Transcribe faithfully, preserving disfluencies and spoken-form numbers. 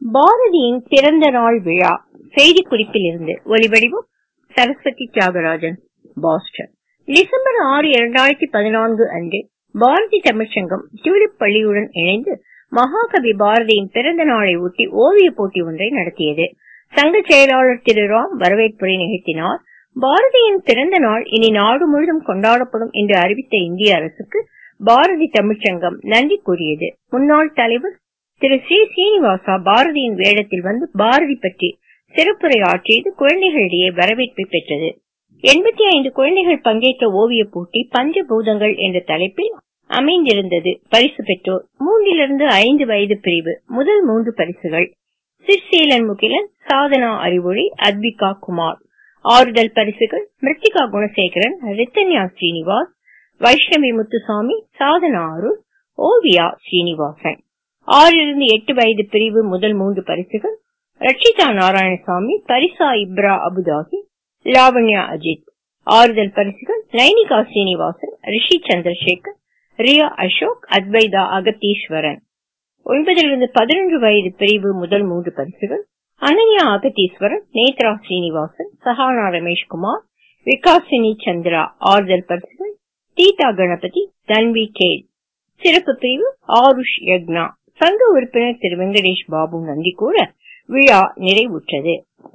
பாரதியின் பிறந்த நாள் விழா செய்தி குறிப்பில் இருந்து ஒலிவடிவம் சரஸ்வதி தியாகராஜன், பாஸ்டன். டிசம்பர் ஆறு இரண்டாயிரத்தி பதினான்கு அன்று பாரதி தமிழ்ச்சங்கம் டியூலிப் பள்ளியுடன் இணைந்து மகாகவி பாரதியின் பிறந்த நாளை ஒட்டி ஓவிய போட்டி ஒன்றை நடத்தியது. சங்க செயலாளர் திரு ராம் வரவேற்புரை நிகழ்த்தினார். பாரதியின் பிறந்த நாள் இனி நாடு முழுவதும் கொண்டாடப்படும் என்று அறிவித்த இந்திய அரசுக்கு பாரதி தமிழ்ச்சங்கம் நன்றி கூறியது. முன்னாள் தலைவர் திரு சி சீனிவாசா பாரதியின் வேடத்தில் வந்து பாரதி பற்றி சிறப்புரை ஆற்றியது குழந்தைகளிடையே வரவேற்பை பெற்றது. எண்பத்தி ஐந்து குழந்தைகள் பங்கேற்ற ஓவிய போட்டி பஞ்சபூதங்கள் என்ற தலைப்பில் அமைந்திருந்தது. பரிசு பெற்றோர் மூன்றிலிருந்து ஐந்து வயது பிரிவு முதல் மூன்று பரிசுகள் சிற்சீலன் முகிலன், சாதனா அறிவொழி, அத்விகா குமார். ஆறுதல் பரிசுகள் மிருத்திகா குணசேகரன், ரித்தன்யா ஸ்ரீனிவாஸ், வைஷ்ணவி முத்துசாமி, சாதனா அருள், ஓவியா ஸ்ரீனிவாசன். ஆறிலிருந்து எட்டு வயது பிரிவு முதல் மூன்று பரிசுகள் ரட்சிதா நாராயணசாமி, பரிசா இப்ரா அபுதாகி, லாவண்யா அஜித். ஆறுதல் பரிசுகள் நைனிகா சீனிவாசன், ரிஷி சந்திரசேகர், ரியா அசோக், அத்வைதா அகத்தீஸ்வரன். ஒன்பதிலிருந்து பதினொன்று வயது பிரிவு முதல் மூன்று பரிசுகள் அனன்யா அகத்தீஸ்வரன், நேத்ரா சீனிவாசன், சஹானா ரமேஷ்குமார், விகாசினி சந்திரா. ஆறுதல் பரிசுகள் தீதா கணபதி, தன்வி கேல். சிறப்பு பிரிவு ஆருஷ் யக்னா. சங்க உறுப்பினர் திரு வெங்கடேஷ் பாபு நன்றி கூற விழா நிறைவுற்றது.